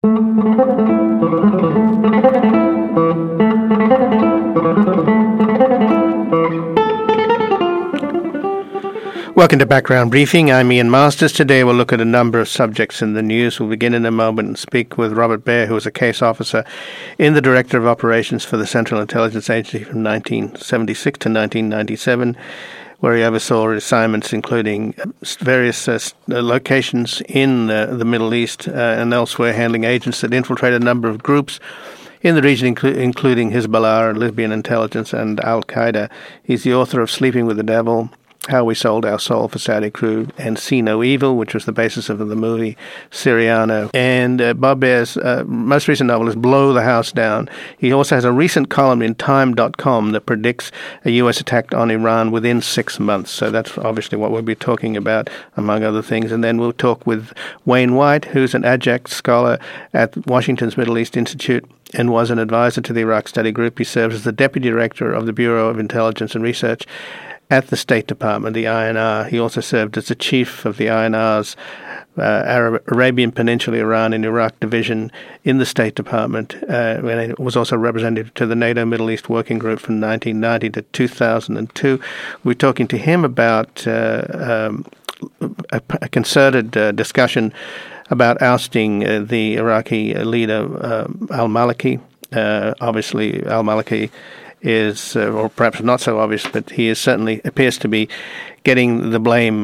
Welcome to Background Briefing. I'm Ian Masters. Today we'll look at a number of subjects in the news. We'll begin in a moment and speak with Robert Baer, who was a case officer in the Director of Operations for the Central Intelligence Agency from 1976 to 1997, where he oversaw assignments including various locations in the Middle East and elsewhere, handling agents that infiltrated a number of groups in the region, including Hezbollah, Libyan intelligence, and Al-Qaeda. He's the author of Sleeping with the Devil, How We Sold Our Soul for Saudi Crude, and See No Evil, which was the basis of the movie Syriano. And Bob Baer's most recent novel is Blow the House Down. He also has a recent column in Time.com that predicts a U.S. attack on Iran within 6 months. So that's obviously what we'll be talking about, among other things. And then we'll talk with Wayne White, who's an adjunct scholar at Washington's Middle East Institute and was an advisor to the Iraq Study Group. He serves as the Deputy Director of the Bureau of Intelligence and Research at the State Department, the INR. He also served as the chief of the INR's Arabian Peninsula, Iran and Iraq division in the State Department, and he was also representative to the NATO Middle East Working Group from 1990 to 2002. We're talking to him about a concerted discussion about ousting the Iraqi leader al-Maliki. Obviously, al-Maliki is, or perhaps not so obvious, but he is certainly appears to be getting the blame.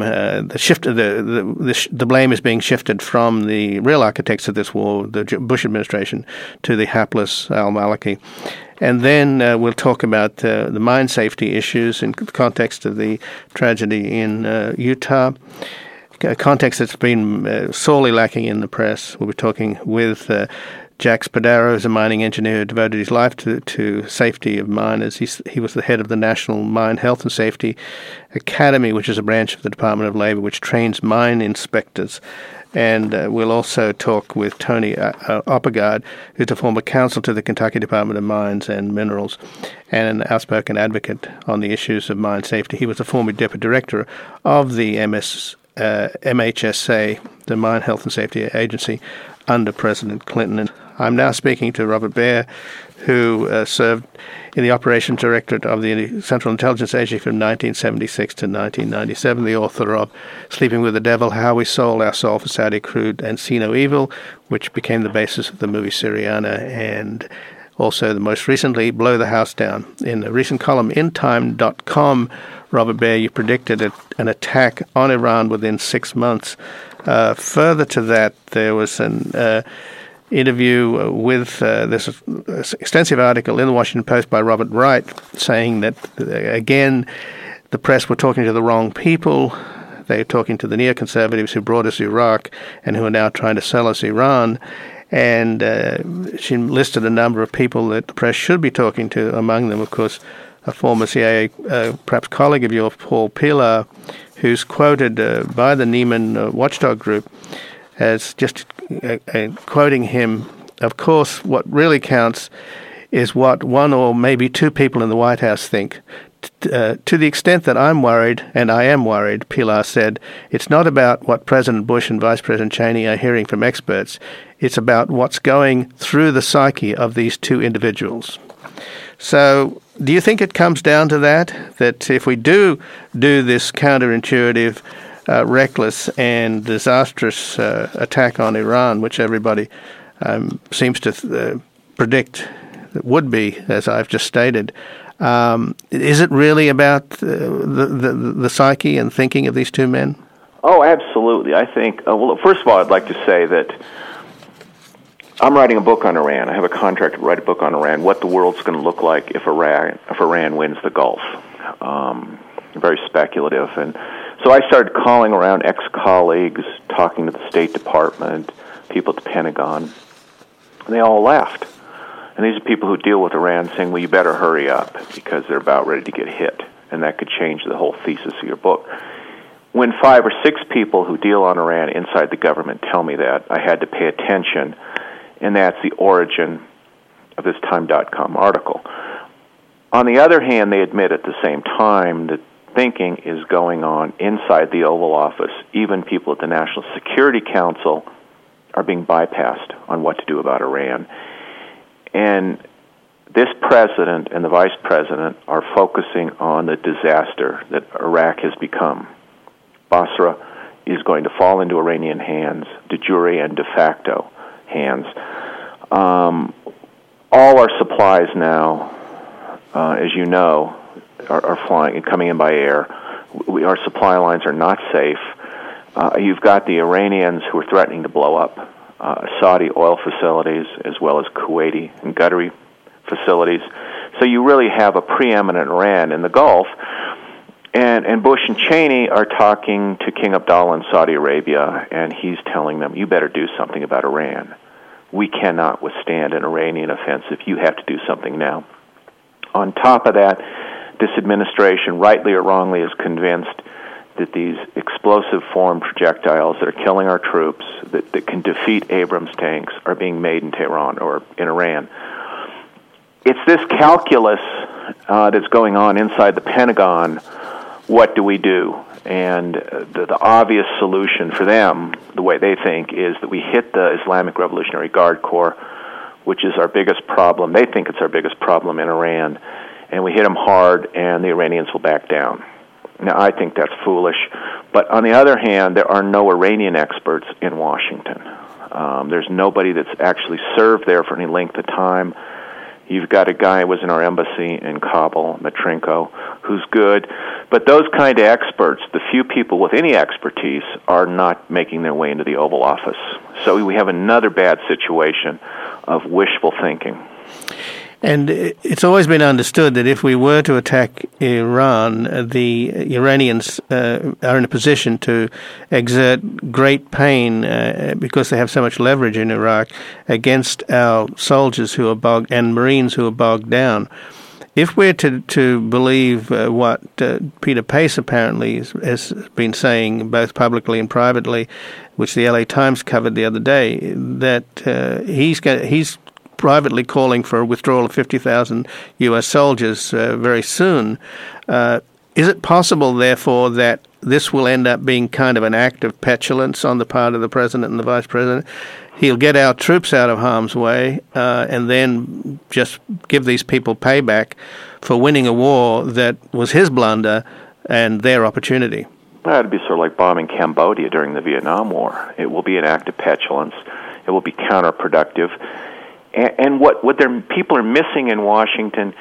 The blame is being shifted from the real architects of this war, the Bush administration, to the hapless al-Maliki. And then we'll talk about the mine safety issues in the context of the tragedy in Utah, a context that's been sorely lacking in the press. We'll be talking with Jack Spadaro is a mining engineer who devoted his life to safety of miners. He was the head of the National Mine Health and Safety Academy, which is a branch of the Department of Labor which trains mine inspectors. And we'll also talk with Tony Oppergaard, who's a former counsel to the Kentucky Department of Mines and Minerals and an outspoken advocate on the issues of mine safety. He was a former deputy director of the MHSA, the Mine Health and Safety Agency, under President Clinton. I'm now speaking to Robert Baer, who served in the Operations Directorate of the Central Intelligence Agency from 1976 to 1997, the author of Sleeping with the Devil, How We Sold Our Soul for Saudi Crude, and See No Evil, which became the basis of the movie Syriana, and also the most recently, Blow the House Down. In a recent column in Time.com, Robert Baer, you predicted an attack on Iran within 6 months. Further to that, there was an interview with this extensive article in the Washington Post by Robert Wright saying that, again, the press were talking to the wrong people. They were talking to the neoconservatives who brought us Iraq and who are now trying to sell us Iran. And she listed a number of people that the press should be talking to, among them, of course, a former CIA, perhaps colleague of yours, Paul Pillar, who's quoted by the Neiman Watchdog Group as just quoting him, of course, what really counts is what one or maybe two people in the White House think. To the extent that I'm worried, and I am worried, Pilar said, it's not about what President Bush and Vice President Cheney are hearing from experts. It's about what's going through the psyche of these two individuals. So do you think it comes down to that if we do this counterintuitive, reckless and disastrous attack on Iran, which everybody seems to predict would be, as I've just stated, is it really about the psyche and thinking of these two men? Oh, absolutely. I think, well, first of all, I'd like to say that I'm writing a book on Iran. I have a contract to write a book on Iran, what the world's going to look like if Iran wins the Gulf. Very speculative. And so I started calling around ex-colleagues, talking to the State Department, people at the Pentagon, and they all laughed. And these are people who deal with Iran saying, well, you better hurry up because they're about ready to get hit. And that could change the whole thesis of your book. When 5 or 6 people who deal on Iran inside the government tell me that, I had to pay attention. And that's the origin of this Time.com article. On the other hand, they admit at the same time that thinking is going on inside the Oval Office. Even people at the National Security Council are being bypassed on what to do about Iran. And this president and the vice president are focusing on the disaster that Iraq has become. Basra is going to fall into Iranian hands, de jure and de facto hands. All our supplies now, as you know, are flying and coming in by air. Our supply lines are not safe. You've got the Iranians who are threatening to blow up Saudi oil facilities as well as Kuwaiti and Qatari facilities. So you really have a preeminent Iran in the Gulf. And Bush and Cheney are talking to King Abdullah in Saudi Arabia, and he's telling them, you better do something about Iran. We cannot withstand an Iranian offensive. You have to do something now. On top of that, this administration, rightly or wrongly, is convinced that these explosive form projectiles that are killing our troops, that can defeat Abrams tanks, are being made in Tehran or in Iran. It's this calculus that's going on inside the Pentagon. What do we do? And the obvious solution for them, the way they think, is that we hit the Islamic Revolutionary Guard Corps, which is our biggest problem. They think it's our biggest problem in Iran. And we hit them hard, and the Iranians will back down. Now, I think that's foolish. But on the other hand, there are no Iranian experts in Washington. There's nobody that's actually served there for any length of time. You've got a guy who was in our embassy in Kabul, Matrinko, who's good. But those kind of experts, the few people with any expertise, are not making their way into the Oval Office. So we have another bad situation of wishful thinking. And it's always been understood that if we were to attack Iran, the Iranians are in a position to exert great pain because they have so much leverage in Iraq against our soldiers who are and Marines who are bogged down. If we're to believe what Peter Pace apparently has been saying, both publicly and privately, which the LA Times covered the other day, that he's privately calling for a withdrawal of 50,000 U.S. soldiers very soon. Is it possible, therefore, that this will end up being kind of an act of petulance on the part of the president and the vice president? He'll get our troops out of harm's way and then just give these people payback for winning a war that was his blunder and their opportunity. That would be sort of like bombing Cambodia during the Vietnam War. It will be an act of petulance. It will be counterproductive. And what people are missing in Washington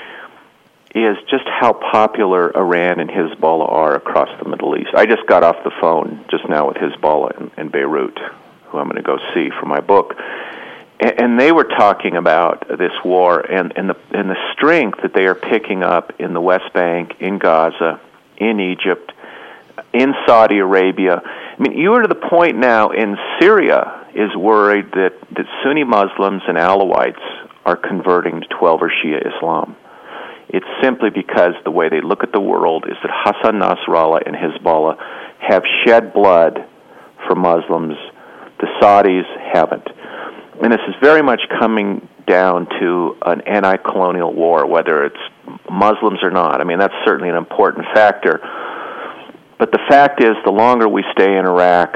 is just how popular Iran and Hezbollah are across the Middle East. I just got off the phone just now with Hezbollah in Beirut, who I'm going to go see for my book. And they were talking about this war and the strength that they are picking up in the West Bank, in Gaza, in Egypt, in Saudi Arabia. I mean, you are to the point now in Syria is worried that Sunni Muslims and Alawites are converting to 12 or Shia Islam. It's simply because the way they look at the world is that Hassan Nasrallah and Hezbollah have shed blood for Muslims. The Saudis haven't. And this is very much coming down to an anti-colonial war, whether it's Muslims or not. I mean, that's certainly an important factor. But the fact is, the longer we stay in Iraq,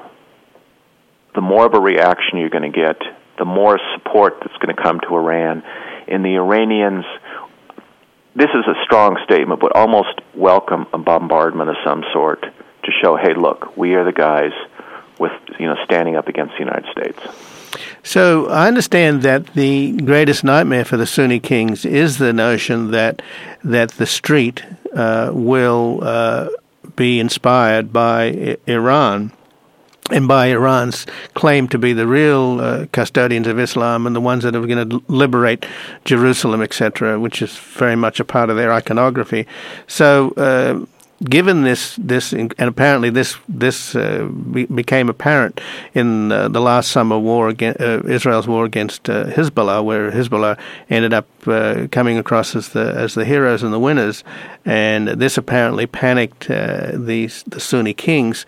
the more of a reaction you're going to get, the more support that's going to come to Iran. And the Iranians, this is a strong statement, but almost welcome a bombardment of some sort to show, hey, look, we are the guys with, standing up against the United States. So I understand that the greatest nightmare for the Sunni kings is the notion that the street will be inspired by Iran and by Iran's claim to be the real custodians of Islam and the ones that are going to liberate Jerusalem, etc., which is very much a part of their iconography. So given this, and apparently this became apparent in the last summer war against Israel's war against Hezbollah, where Hezbollah ended up coming across as the heroes and the winners, and this apparently panicked the Sunni kings.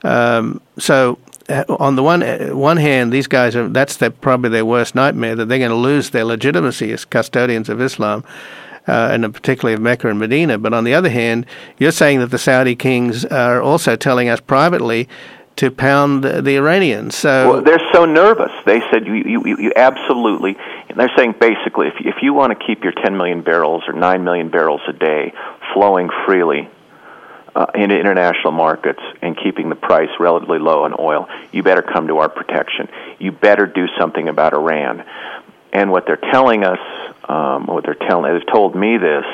So on the one hand, these guys that's probably their worst nightmare, that they're going to lose their legitimacy as custodians of Islam. And particularly of Mecca and Medina. But on the other hand, you're saying that the Saudi kings are also telling us privately to pound the Iranians. So well, they're so nervous. They said you absolutely. And they're saying basically, if you want to keep your 10 million barrels or 9 million barrels a day flowing freely into international markets and keeping the price relatively low on oil, you better come to our protection. You better do something about Iran. And what they're telling us, they've told me this,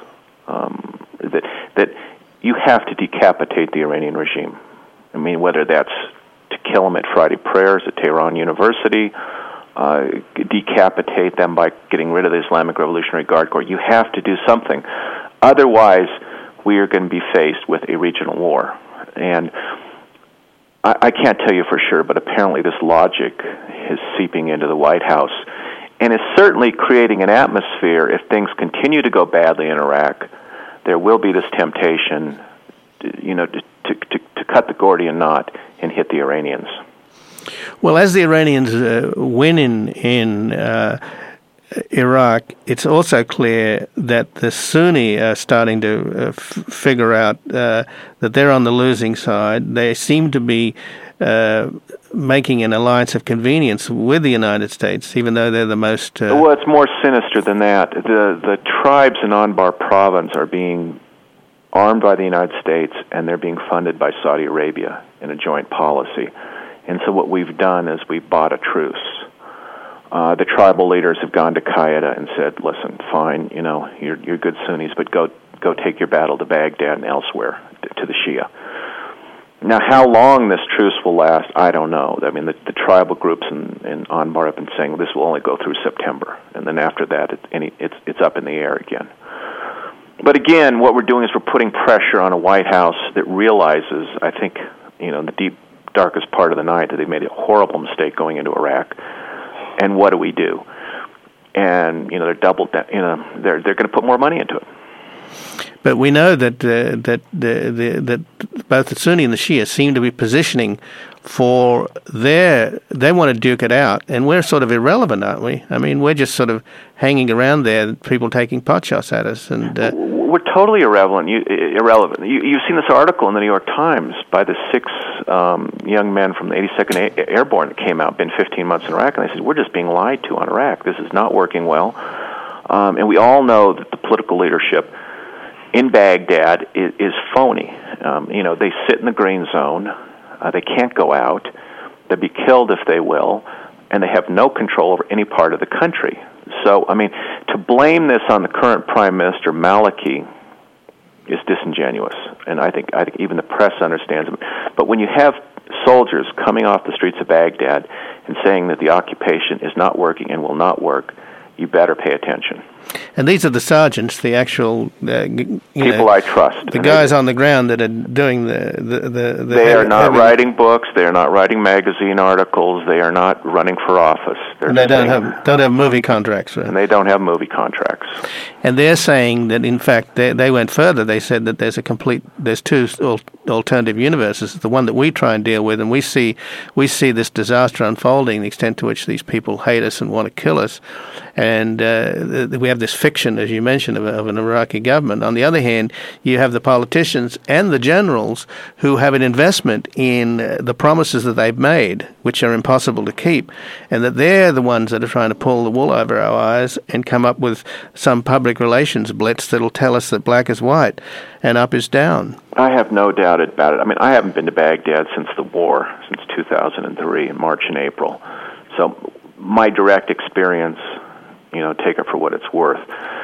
that you have to decapitate the Iranian regime. I mean, whether that's to kill them at Friday prayers at Tehran University, decapitate them by getting rid of the Islamic Revolutionary Guard Corps. You have to do something. Otherwise, we are going to be faced with a regional war. And I can't tell you for sure, but apparently this logic is seeping into the White House and is certainly creating an atmosphere. If things continue to go badly in Iraq, there will be this temptation, to cut the Gordian knot and hit the Iranians. Well, as the Iranians win in Iraq, it's also clear that the Sunni are starting to figure out that they're on the losing side. They seem to be making an alliance of convenience with the United States, even though they're the most... Well, it's more sinister than that. The tribes in Anbar province are being armed by the United States, and they're being funded by Saudi Arabia in a joint policy. And so what we've done is we've bought a truce. The tribal leaders have gone to Qaeda and said, listen, fine, you're good Sunnis, but go take your battle to Baghdad and elsewhere, to the Shia. Now, how long this truce will last, I don't know. I mean, the tribal groups in Anbar have been saying this will only go through September, and then after that, it's up in the air again. But again, what we're doing is we're putting pressure on a White House that realizes, I think, in the deep, darkest part of the night, that they made a horrible mistake going into Iraq. And what do we do? And they're doubled. They're going to put more money into it. But we know that that both the Sunni and the Shia seem to be positioning for they want to duke it out, and we're sort of irrelevant, aren't we? I mean, we're just sort of hanging around there, people taking pot shots at us, and we're totally irrelevant. You've seen this article in the New York Times by the 6 young men from the 82nd Airborne that came out, been 15 months in Iraq, and they said, we're just being lied to on Iraq. This is not working well. And we all know that the political leadership in Baghdad is phony. They sit in the green zone. They can't go out. They'll be killed if they will, and they have no control over any part of the country. So, I mean, to blame this on the current Prime Minister, Maliki, is disingenuous, and I think even the press understands it. But when you have soldiers coming off the streets of Baghdad and saying that the occupation is not working and will not work, you better pay attention. And these are the sergeants, the actual people I trust. The guys on the ground that are doing the They are not writing books. They are not writing magazine articles. They are not running for office. And they don't have movie contracts. Right? And they don't have movie contracts. And they're saying that, in fact, they went further. They said that there's two alternative universes. The one that we try and deal with, and we see this disaster unfolding, the extent to which these people hate us and want to kill us. And we have this fiction, as you mentioned, of an Iraqi government. On the other hand, you have the politicians and the generals who have an investment in the promises that they've made, which are impossible to keep, and that they're the ones that are trying to pull the wool over our eyes and come up with some public relations blitz that'll tell us that black is white and up is down. I have no doubt about it. I mean, I haven't been to Baghdad since the war, since 2003, in March and April. So my direct experience, take it for what it's worth.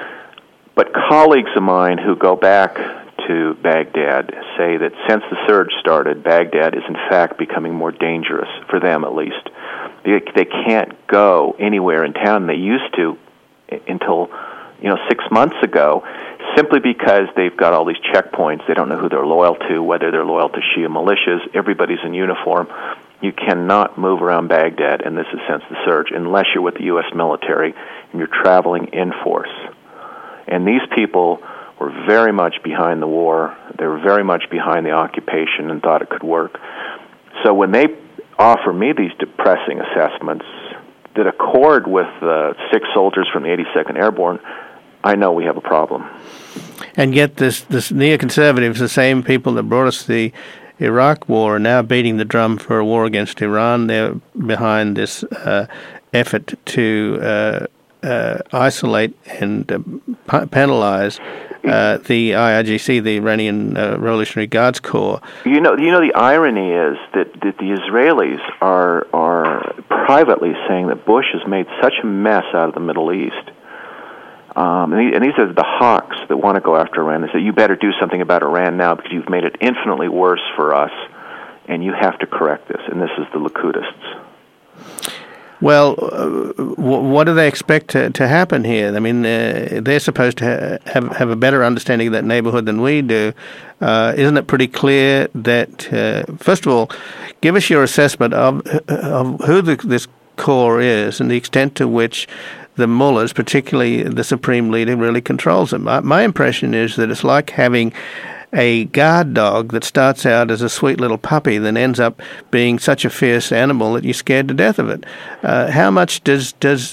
But colleagues of mine who go back to Baghdad say that since the surge started, Baghdad is in fact becoming more dangerous, for them at least. They can't go anywhere in town they used to until 6 months ago, simply because they've got all these checkpoints. They don't know who they're loyal to, whether they're loyal to Shia militias. Everybody's in uniform. You cannot move around Baghdad, and this is since the surge, unless you're with the U.S. military and you're traveling in force. And these people were very much behind the war. They were very much behind the occupation and thought it could work. So when they offer me these depressing assessments that accord with the 6 soldiers from the 82nd Airborne, I know we have a problem. And yet this neoconservatives, the same people that brought us the Iraq War are now beating the drum for a war against Iran. They're behind this effort to isolate and penalize the IRGC, the Iranian Revolutionary Guards Corps. You know, the irony is that the Israelis are privately saying that Bush has made such a mess out of the Middle East. And these are the hawks that want to go after Iran. They say, you better do something about Iran now because you've made it infinitely worse for us, and you have to correct this. And this is the Licudists. Well, what do they expect to happen here? I mean, they're supposed to have a better understanding of that neighborhood than we do. Isn't it pretty clear that, first of all, give us your assessment of who this core is and the extent to which the mullahs, particularly the supreme leader, really controls them. My impression is that it's like having a guard dog that starts out as a sweet little puppy, then ends up being such a fierce animal that you're scared to death of it. How much does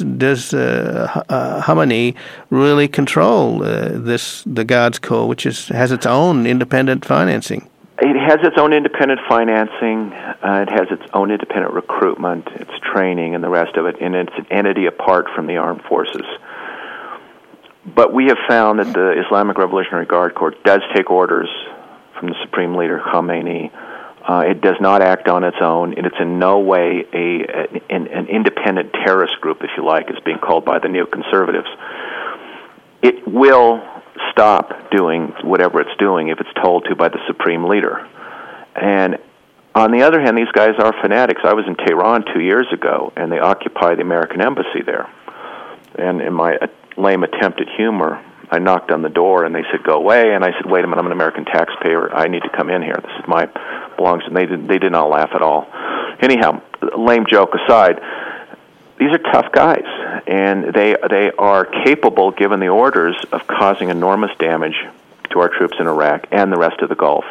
Khamenei really control the Guards Corps, which has its own independent financing? It has its own independent financing. It has its own independent recruitment, its training, and the rest of it, and it's an entity apart from the armed forces. But we have found that the Islamic Revolutionary Guard Corps does take orders from the Supreme Leader Khamenei. It does not act on its own, and it's in no way an independent terrorist group, if you like, as being called by the neoconservatives. It will stop doing whatever it's doing if it's told to by the Supreme Leader. And on the other hand, these guys are fanatics. I was in Tehran 2 years ago, and they occupy the American embassy there. And in my lame attempt at humor, I knocked on the door, and they said, go away. And I said, wait a minute, I'm an American taxpayer. I need to come in here. This is my belongs. And they did not laugh at all. Anyhow, lame joke aside, these are tough guys, and they are capable, given the orders, of causing enormous damage to our troops in Iraq and the rest of the Gulf.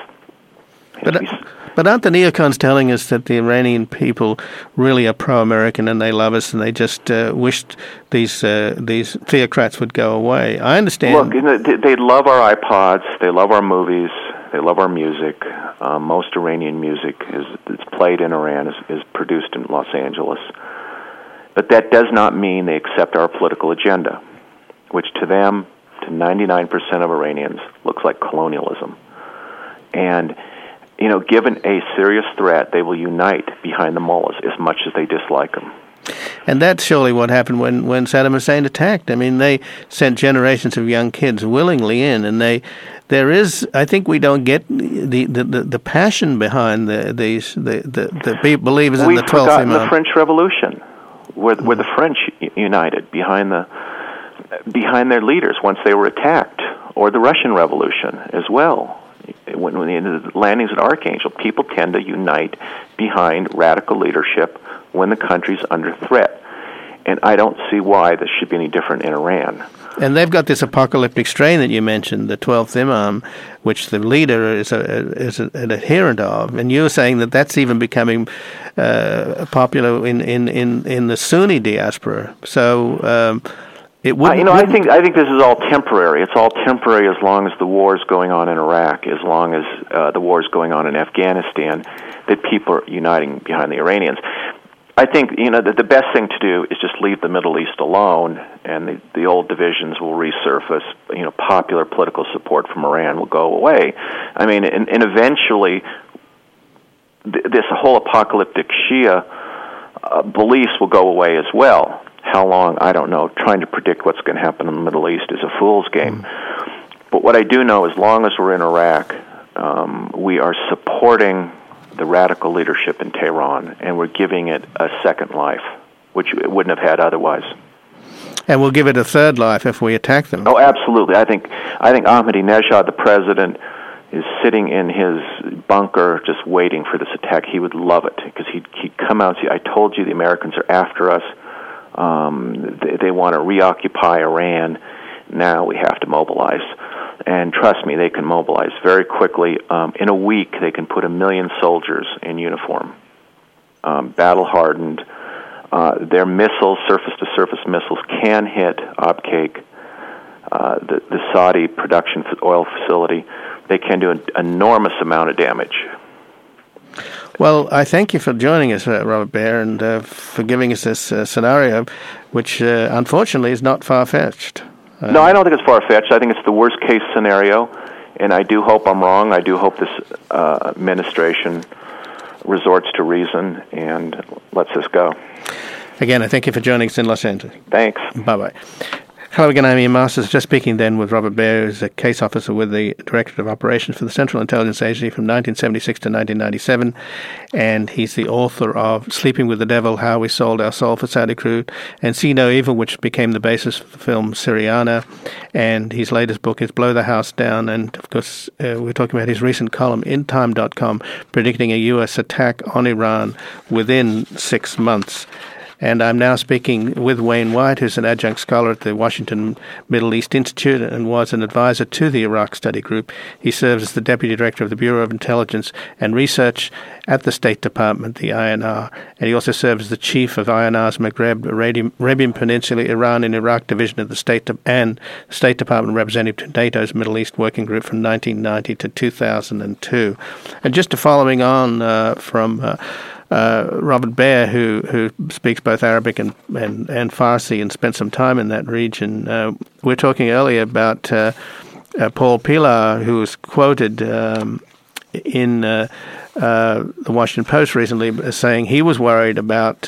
But aren't the neocons telling us that the Iranian people really are pro-American and they love us and they just wished these theocrats would go away? I understand. Look, they love our iPods, they love our movies, they love our music. Most Iranian music that's played in Iran is produced in Los Angeles. But that does not mean they accept our political agenda, which to them, to 99% of Iranians, looks like colonialism. And, you know, given a serious threat, they will unite behind the mullahs as much as they dislike them. And that's surely what happened when Saddam Hussein attacked. I mean, they sent generations of young kids willingly in, and there is, I think we don't get the passion behind the believers in the 12th Imam. We've forgotten the French Revolution, where the French united behind their leaders once they were attacked, or the Russian Revolution as well. When the landings at Archangel, people tend to unite behind radical leadership when the country's under threat. And I don't see why this should be any different in Iran. And they've got this apocalyptic strain that you mentioned, the 12th Imam, which the leader is an adherent of. And you're saying that that's even becoming popular in the Sunni diaspora. So it would. I think this is all temporary. It's all temporary as long as the war is going on in Iraq, as long as the war is going on in Afghanistan, that people are uniting behind the Iranians. I think that the best thing to do is just leave the Middle East alone, and the old divisions will resurface. Popular political support from Iran will go away. I mean, and eventually, this whole apocalyptic Shia beliefs will go away as well. How long, I don't know. Trying to predict what's going to happen in the Middle East is a fool's game. But what I do know, as long as we're in Iraq, we are supporting the radical leadership in Tehran, and we're giving it a second life, which it wouldn't have had otherwise. And we'll give it a third life if we attack them. Oh, absolutely. I think Ahmadinejad, the president, is sitting in his bunker just waiting for this attack. He would love it because he'd come out and say, I told you the Americans are after us. They want to reoccupy Iran. Now we have to mobilize. And trust me, they can mobilize very quickly. In a week, they can put 1 million soldiers in uniform, battle-hardened. Their missiles, surface-to-surface missiles, can hit Abqaiq, the Saudi production oil facility. They can do an enormous amount of damage. Well, I thank you for joining us, Robert Baer, and for giving us this scenario, which unfortunately is not far-fetched. No, I don't think it's far-fetched. I think it's the worst-case scenario, and I do hope I'm wrong. I do hope this administration resorts to reason and lets this go. Again, I thank you for joining us in Los Angeles. Thanks. Bye-bye. Hello again, I'm Ian Masters. Just speaking then with Robert Baer, who's a case officer with the Directorate of Operations for the Central Intelligence Agency from 1976 to 1997, and he's the author of Sleeping with the Devil, How We Sold Our Soul for Saudi Crude, and See No Evil, which became the basis for the film Syriana, and his latest book is Blow the House Down, and of course we're talking about his recent column in Time.com predicting a U.S. attack on Iran within 6 months. And I'm now speaking with Wayne White, who's an adjunct scholar at the Washington Middle East Institute and was an advisor to the Iraq Study Group. He serves as the Deputy Director of the Bureau of Intelligence and Research at the State Department, the INR. And he also serves as the Chief of INR's Maghreb, Arabian Peninsula, Iran and Iraq Division of the State Department representative to NATO's Middle East Working Group from 1990 to 2002. And just following on from Robert Baer, who speaks both Arabic and Farsi and spent some time in that region. We were talking earlier about Paul Pillar, who was quoted in the Washington Post recently as saying he was worried about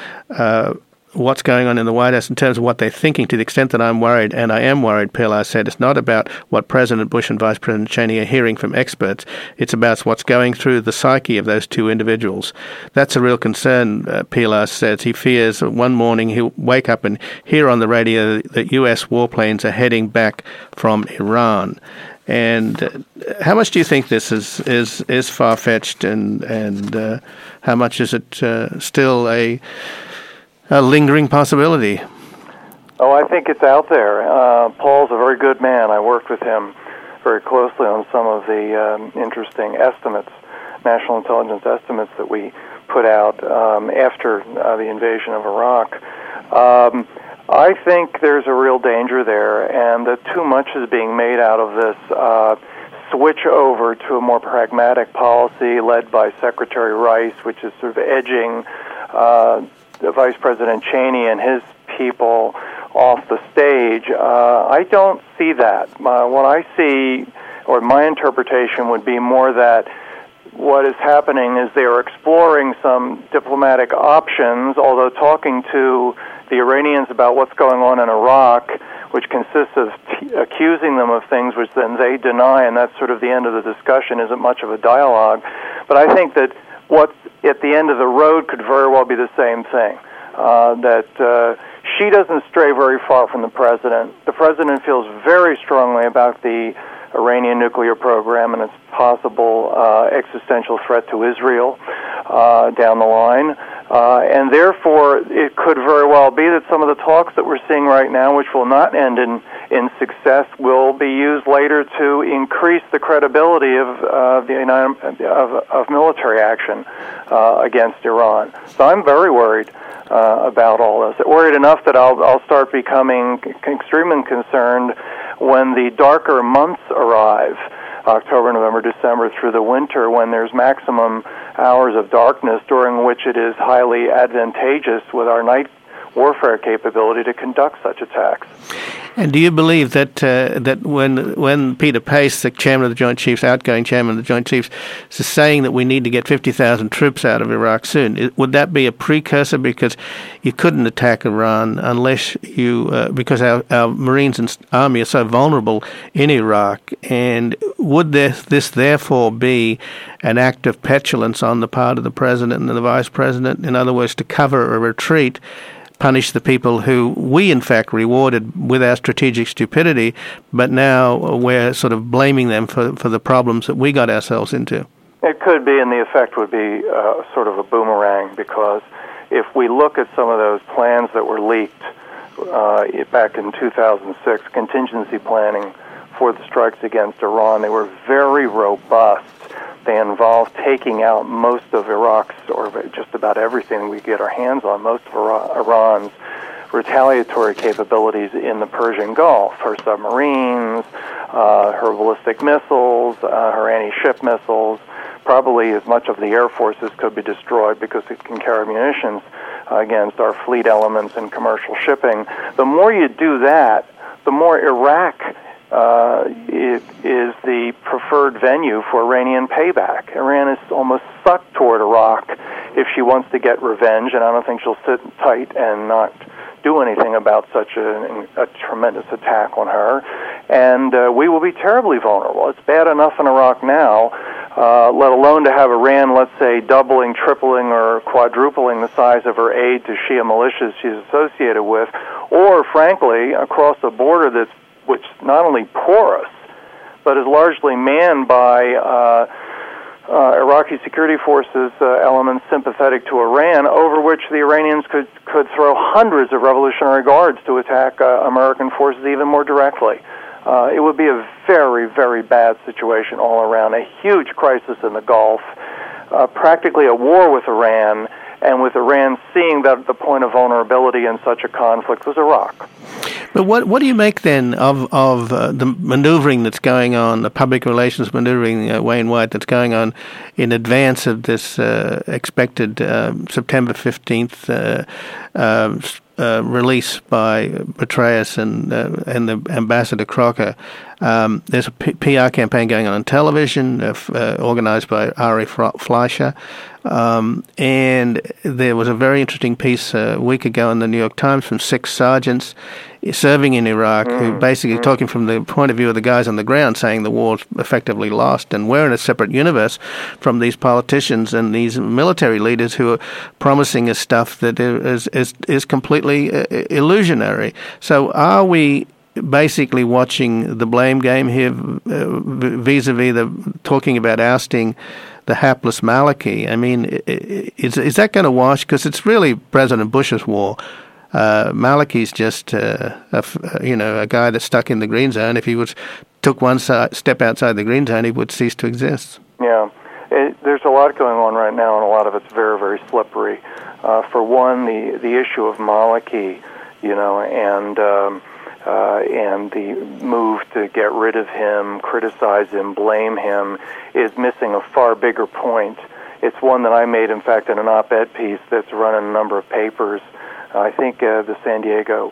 what's going on in the White House in terms of what they're thinking, to the extent that I'm worried, and I am worried, Pillar said, it's not about what President Bush and Vice President Cheney are hearing from experts. It's about what's going through the psyche of those two individuals. That's a real concern, Pillar says. He fears that one morning he'll wake up and hear on the radio that U.S. warplanes are heading back from Iran. And how much do you think this is far-fetched, and how much is it still a lingering possibility? Oh, I think it's out there. Paul's a very good man. I worked with him very closely on some of the interesting estimates, national intelligence estimates that we put out after the invasion of Iraq. I think there's a real danger there, and that too much is being made out of this switch over to a more pragmatic policy led by Secretary Rice, which is sort of edging the Vice President Cheney and his people off the stage. I don't see that. What I see, or my interpretation would be more that what is happening is they are exploring some diplomatic options, although talking to the Iranians about what's going on in Iraq, which consists of accusing them of things which then they deny, and that's sort of the end of the discussion, isn't much of a dialogue. But I think that what's at the end of the road could very well be the same thing, that she doesn't stray very far from the president. The president feels very strongly about the Iranian nuclear program and its possible existential threat to Israel down the line. And therefore, it could very well be that some of the talks that we're seeing right now, which will not end in success, will be used later to increase the credibility of military action against Iran. So I'm very worried about all this. Worried enough that I'll start becoming extremely concerned when the darker months arrive, October, November, December, through the winter, when there's maximum hours of darkness during which it is highly advantageous with our night warfare capability to conduct such attacks. And do you believe that that when Peter Pace, the chairman of the Joint Chiefs, outgoing chairman of the Joint Chiefs, is saying that we need to get 50,000 troops out of Iraq soon, would that be a precursor? Because you couldn't attack Iran unless because our Marines and Army are so vulnerable in Iraq. And would this therefore be an act of petulance on the part of the President and the Vice President? In other words, to cover a retreat, punish the people who we, in fact, rewarded with our strategic stupidity, but now we're sort of blaming them for the problems that we got ourselves into? It could be, and the effect would be sort of a boomerang, because if we look at some of those plans that were leaked back in 2006, contingency planning for the strikes against Iran, they were very robust. They involved taking out most of Iraq's, or just about everything we get our hands on, most of Iran's retaliatory capabilities in the Persian Gulf, her submarines, her ballistic missiles, her anti-ship missiles, probably as much of the Air Forces could be destroyed because it can carry munitions against our fleet elements and commercial shipping. The more you do that, the more Iraq is the preferred venue for Iranian payback. Iran is almost sucked toward Iraq if she wants to get revenge, and I don't think she'll sit tight and not do anything about such a tremendous attack on her. And we will be terribly vulnerable. It's bad enough in Iraq now, let alone to have Iran, let's say, doubling, tripling, or quadrupling the size of her aid to Shia militias she's associated with, or, frankly, across a border which not only porous, but is largely manned by Iraqi security forces elements sympathetic to Iran, over which the Iranians could throw hundreds of Revolutionary Guards to attack American forces even more directly. It would be a very, very bad situation all around, a huge crisis in the Gulf, practically a war with Iran, and with Iran seeing that the point of vulnerability in such a conflict was Iraq. But what do you make then of the maneuvering that's going on, the public relations maneuvering, Wayne White, that's going on in advance of this expected September 15th release by Petraeus and the Ambassador Crocker? There's a PR campaign going on television, organized by Ari Fleischer. And there was a very interesting piece a week ago in the New York Times from 6 sergeants serving in Iraq, who basically talking from the point of view of the guys on the ground, saying the war's effectively lost, and we're in a separate universe from these politicians and these military leaders who are promising us stuff that is completely illusionary. So are we basically watching the blame game here vis-a-vis the talking about ousting the hapless Maliki? I mean, is that going to wash? Because it's really President Bush's war. Maliki's just a guy that's stuck in the green zone. If he took one step outside the green zone, he would cease to exist. Yeah, there's a lot going on right now, and a lot of it's very, very slippery. For one, the issue of Maliki, and the move to get rid of him, criticize him, blame him, is missing a far bigger point. It's one that I made, in fact, in an op-ed piece that's run in a number of papers. I think the San Diego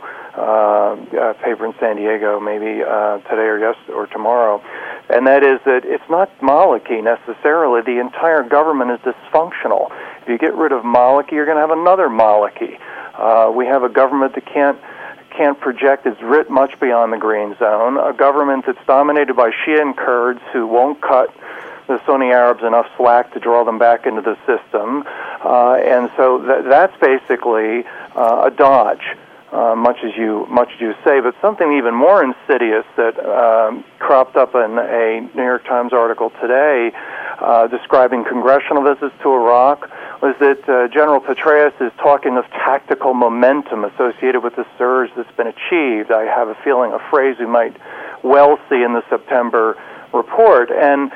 paper in San Diego, maybe today or tomorrow, and that is that it's not Maliki necessarily. The entire government is dysfunctional. If you get rid of Maliki, you're going to have another Maliki. We have a government that can't project its writ much beyond the green zone, a government that's dominated by Shia and Kurds who won't cut the Sunni Arabs enough slack to draw them back into the system, and so that's basically a dodge, much as you say. But something even more insidious that cropped up in a New York Times article today, describing congressional visits to Iraq, was that General Petraeus is talking of tactical momentum associated with the surge that's been achieved. I have a feeling, a phrase we might well see in the September report. And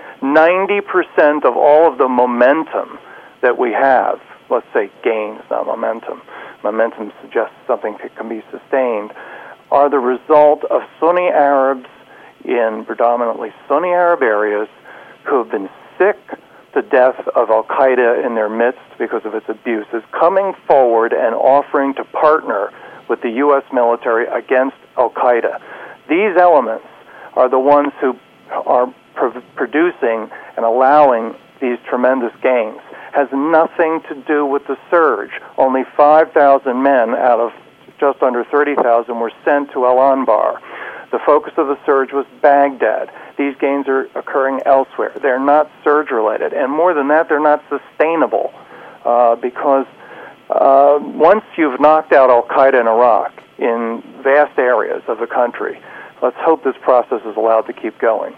90% of all of the momentum that we have, let's say gains, not momentum suggests something that can be sustained, are the result of Sunni Arabs in predominantly Sunni Arab areas who have been sick to death of al-Qaeda in their midst because of its abuses, coming forward and offering to partner with the U.S. military against al-Qaeda. These elements are the ones who are producing and allowing these tremendous gains. Has nothing to do with the surge. Only 5,000 men out of just under 30,000 were sent to Al-Anbar. The focus of the surge was Baghdad. These gains are occurring elsewhere. They're not surge-related. And more than that, they're not sustainable because once you've knocked out al-Qaeda in Iraq in vast areas of the country, let's hope this process is allowed to keep going.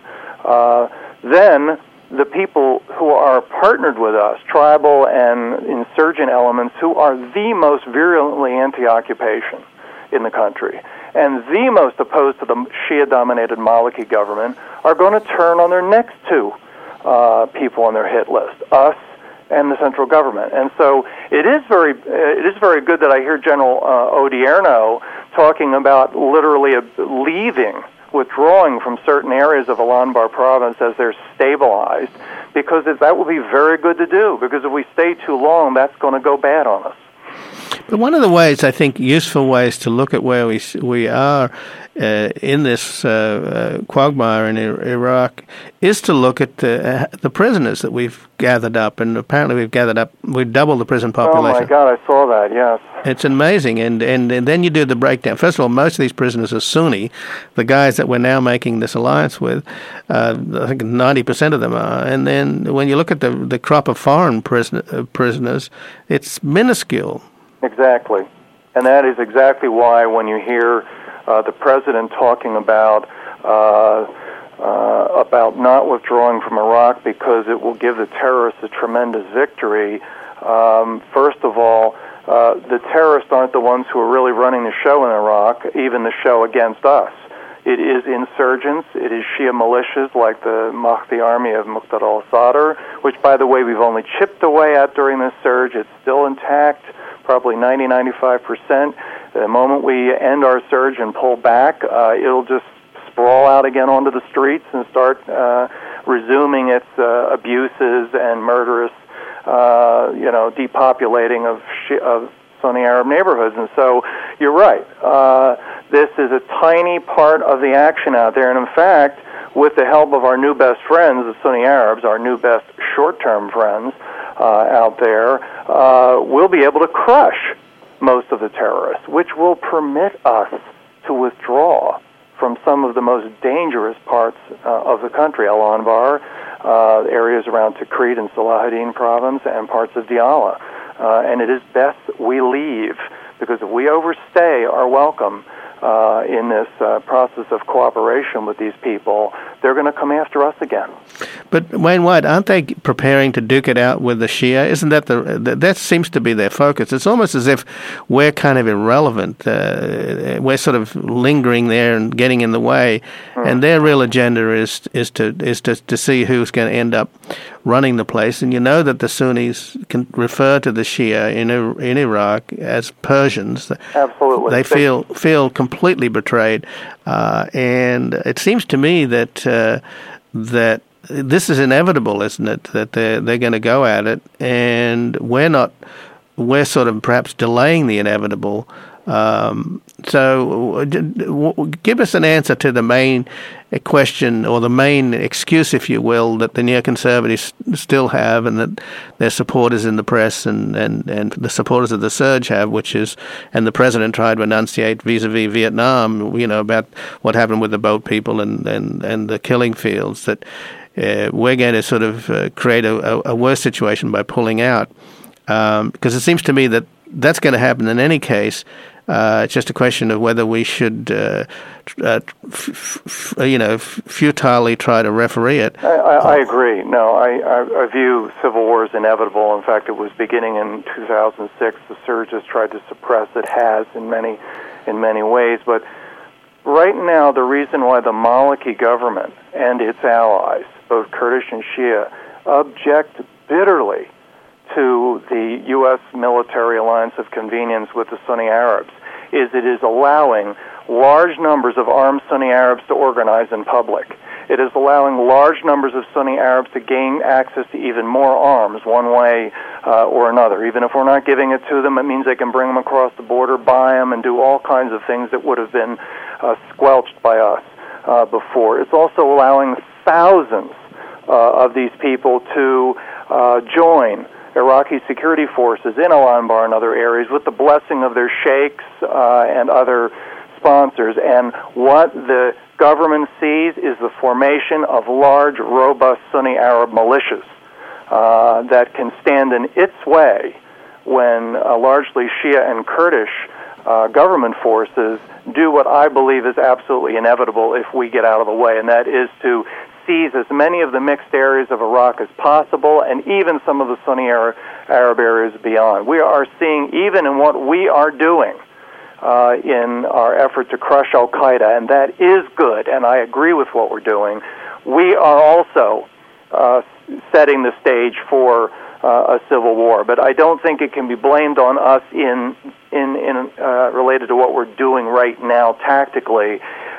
Then the people who are partnered with us, tribal and insurgent elements who are the most virulently anti-occupation in the country and the most opposed to the Shia-dominated Maliki government, are going to turn on their next two people on their hit list, us and the central government. And so it is very good that I hear General Odierno talking about literally leaving withdrawing from certain areas of Al-Anbar province as they're stabilized, because that will be very good to do, because if we stay too long, that's going to go bad on us. But one of the ways, I think, useful ways to look at where we are in this quagmire in Iraq is to look at the prisoners that we've gathered up, and apparently we've doubled the prison population. Oh my God, I saw that. Yes, it's amazing, and then you do the breakdown. First of all, most of these prisoners are Sunni. The guys that we're now making this alliance with, I think 90% of them are. And then when you look at the crop of foreign prisoners, it's minuscule. Exactly, and that is exactly why when you hear the president talking about not withdrawing from Iraq because it will give the terrorists a tremendous victory. First of all, the terrorists aren't the ones who are really running the show in Iraq, even the show against us. It is insurgents, it is Shia militias like the Mahdi army of Muqtada al-Sadr, which, by the way, we've only chipped away at during this surge. It's still intact, probably 90-95%. The moment we end our surge and pull back, it'll just sprawl out again onto the streets and start resuming its abuses and murderous, depopulating of Sunni Arab neighborhoods. And so you're right. This is a tiny part of the action out there. And in fact, with the help of our new best friends, the Sunni Arabs, our new best short-term friends out there, we'll be able to crush most of the terrorists, which will permit us to withdraw from some of the most dangerous parts of the country, Al-Anbar, areas around Tikrit and Salahuddin province, and parts of Diyala. And it is best we leave, because if we overstay our welcome in this process of cooperation with these people, they're going to come after us again. But Wayne White, aren't they preparing to duke it out with the Shia? Isn't that that seems to be their focus? It's almost as if we're kind of irrelevant. We're sort of lingering there and getting in the way, and their real agenda is to see who's going to end up running the place. And you know that the Sunnis can refer to the Shia in Iraq as Persians. Absolutely, they feel completely betrayed, and it seems to me that this is inevitable, isn't it? That they're going to go at it, and we're sort of perhaps delaying the inevitable. So give us an answer to the main question, or the main excuse, if you will, that the neoconservatives still have, and that their supporters in the press and the supporters of the surge have, which is, and the president tried to enunciate vis-a-vis Vietnam, about what happened with the boat people and the killing fields, that we're going to sort of create a worse situation by pulling out. Because it seems to me that that's going to happen in any case. It's just a question of whether we should, futilely try to referee it. I agree. No, I view civil war as inevitable. In fact, it was beginning in 2006. The surge has tried to suppress it, has in many ways. But right now, the reason why the Maliki government and its allies, both Kurdish and Shia, object bitterly to the U.S. military alliance of convenience with the Sunni Arabs is it is allowing large numbers of armed Sunni Arabs to organize in public. It is allowing large numbers of Sunni Arabs to gain access to even more arms, one way or another. Even if we're not giving it to them, it means they can bring them across the border, buy them, and do all kinds of things that would have been squelched by us before. It's also allowing thousands of these people to join Iraqi security forces in Al-Anbar and other areas with the blessing of their sheikhs and other sponsors. And what the government sees is the formation of large, robust Sunni Arab militias that can stand in its way when largely Shia and Kurdish government forces do what I believe is absolutely inevitable if we get out of the way, and that is to seize as many of the mixed areas of Iraq as possible, and even some of the Sunni Arab areas beyond. We are seeing, even in what we are doing in our effort to crush al-Qaeda, and that is good, and I agree with what we're doing, we are also setting the stage for a civil war. But I don't think it can be blamed on us in related to what we're doing right now tactically.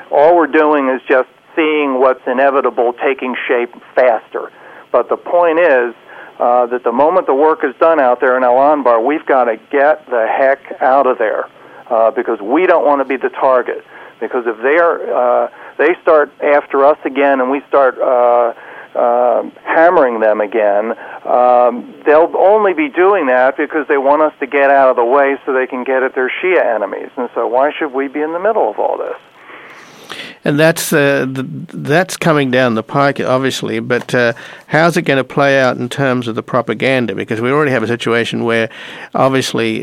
All we're doing is just seeing what's inevitable taking shape faster. But the point is that the moment the work is done out there in Al Anbar, we've got to get the heck out of there because we don't want to be the target. Because if they start after us again and we start hammering them again, they'll only be doing that because they want us to get out of the way so they can get at their Shia enemies. And so why should we be in the middle of all this? And that's coming down the pike, obviously. But how's it going to play out in terms of the propaganda? Because we already have a situation where, obviously,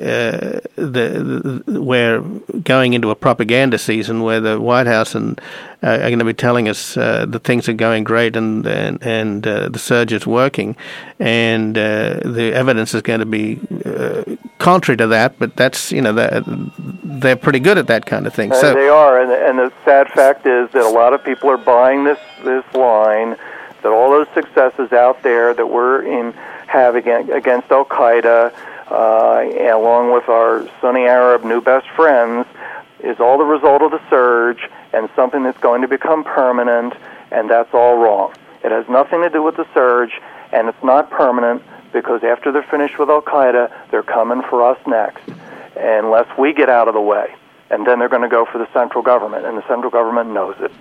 we're going into a propaganda season where the White House are going to be telling us that things are going great and the surge is working, and the evidence is going to be contrary to that. But that's they're pretty good at that kind of thing. So they are, and the sad fact is that a lot of people are buying this line, that all those successes out there that we're having against Al Qaeda, along with our Sunni Arab new best friends, is all the result of the surge and something that's going to become permanent, and that's all wrong. It has nothing to do with the surge, and it's not permanent because after they're finished with Al Qaeda, they're coming for us next, unless we get out of the way. And then they're going to go for the central government, and the central government knows it.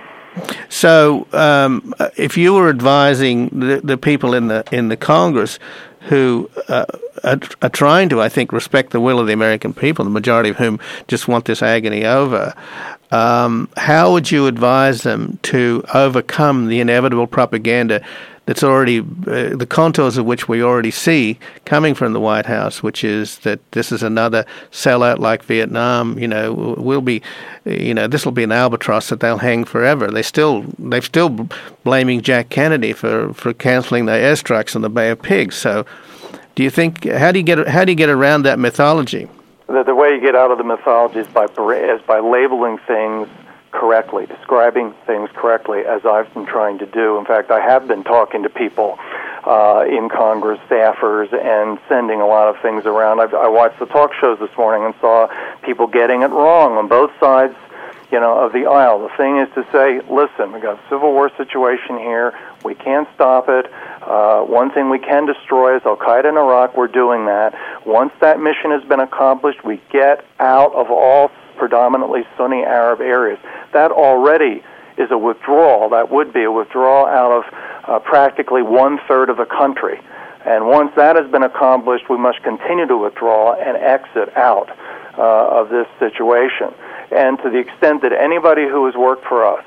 So, if you were advising the people in the Congress who are trying to, I think, respect the will of the American people, the majority of whom just want this agony over, how would you advise them to overcome the inevitable propaganda that's already, the contours of which we already see coming from the White House, which is that this is another sellout like Vietnam, will be, this will be an albatross that they'll hang forever. They're still blaming Jack Kennedy for canceling their airstrikes on the Bay of Pigs. So do you think, how do you get around that mythology? The way you get out of the mythology is by labeling things correctly, describing things correctly, as I've been trying to do. In fact, I have been talking to people in Congress, staffers, and sending a lot of things around. I watched the talk shows this morning and saw people getting it wrong on both sides, of the aisle. The thing is to say, listen, we've got a civil war situation here. We can't stop it. One thing we can destroy is Al Qaeda in Iraq. We're doing that. Once that mission has been accomplished, we get out of all predominantly Sunni Arab areas. That already is a withdrawal. That would be a withdrawal out of practically one-third of the country. And once that has been accomplished, we must continue to withdraw and exit out of this situation. And to the extent that anybody who has worked for us,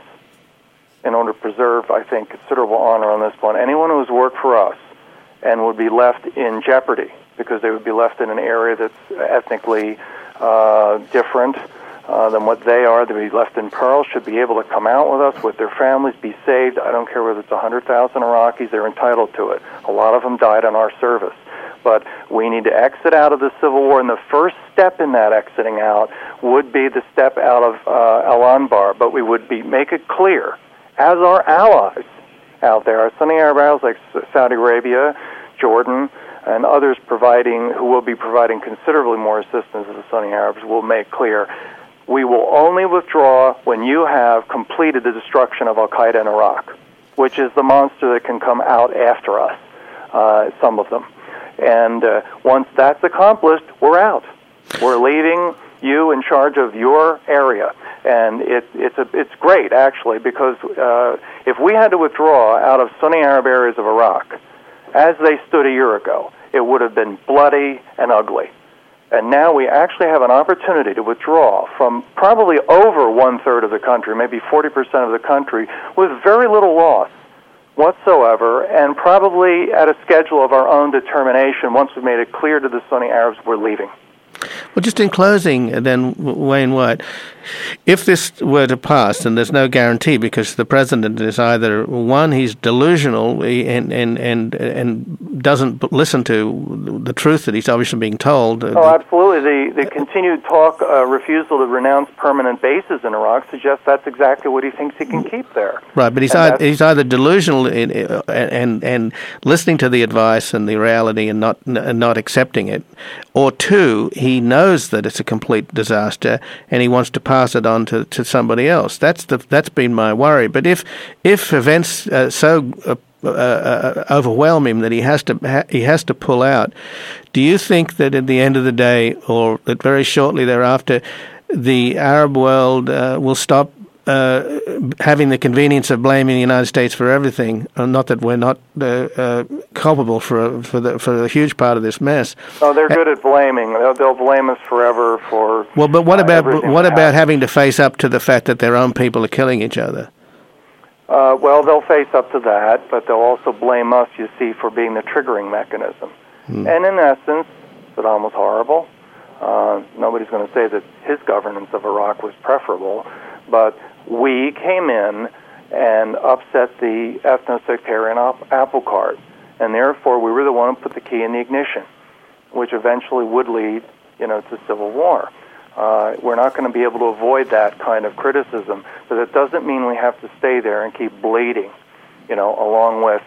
in order to preserve, I think, considerable honor on this point, anyone who has worked for us and would be left in jeopardy because they would be left in an area that's ethnically different than what they are, to be left in peril, should be able to come out with us, with their families, be saved. I don't care whether it's 100,000 Iraqis, they're entitled to it. A lot of them died in our service. But we need to exit out of the Civil War, and the first step in that exiting out would be the step out of Al Anbar. But we would make it clear, as our allies out there, our Sunni Arab allies like Saudi Arabia, Jordan, and others who will be providing considerably more assistance to the Sunni Arabs, will make clear, we will only withdraw when you have completed the destruction of Al Qaeda in Iraq, which is the monster that can come out after us, some of them. And once that's accomplished, we're out. We're leaving you in charge of your area. And it's great, actually, because if we had to withdraw out of Sunni Arab areas of Iraq, as they stood a year ago, it would have been bloody and ugly. And now we actually have an opportunity to withdraw from probably over one-third of the country, maybe 40% of the country, with very little loss whatsoever, and probably at a schedule of our own determination once we've made it clear to the Sunni Arabs we're leaving. Well, just in closing, then, Wayne White, if this were to pass, and there's no guarantee because the president is either, one, he's delusional and doesn't listen to the truth that he's obviously being told. Oh, absolutely. The continued refusal to renounce permanent bases in Iraq suggests that's exactly what he thinks he can keep there. Right, but he's either delusional and listening to the advice and the reality and not accepting it, or two, he knows knows that it's a complete disaster and he wants to pass it on to somebody else. That's been my worry. But if events overwhelm him that he has to pull out, do you think that at the end of the day, or that very shortly thereafter, the Arab world will stop having the convenience of blaming the United States for everything? Not that we're not culpable for a huge part of this mess. No, they're good at blaming. They'll blame us forever for. Well, but what about having to face up to the fact that their own people are killing each other? Well, they'll face up to that, but they'll also blame us, you see, for being the triggering mechanism. And in essence, Saddam was horrible. Nobody's going to say that his governance of Iraq was preferable, but we came in and upset the ethno-sectarian apple cart, and therefore we were the one who put the key in the ignition, which eventually would lead, to civil war. We're not going to be able to avoid that kind of criticism, but it doesn't mean we have to stay there and keep bleeding, along with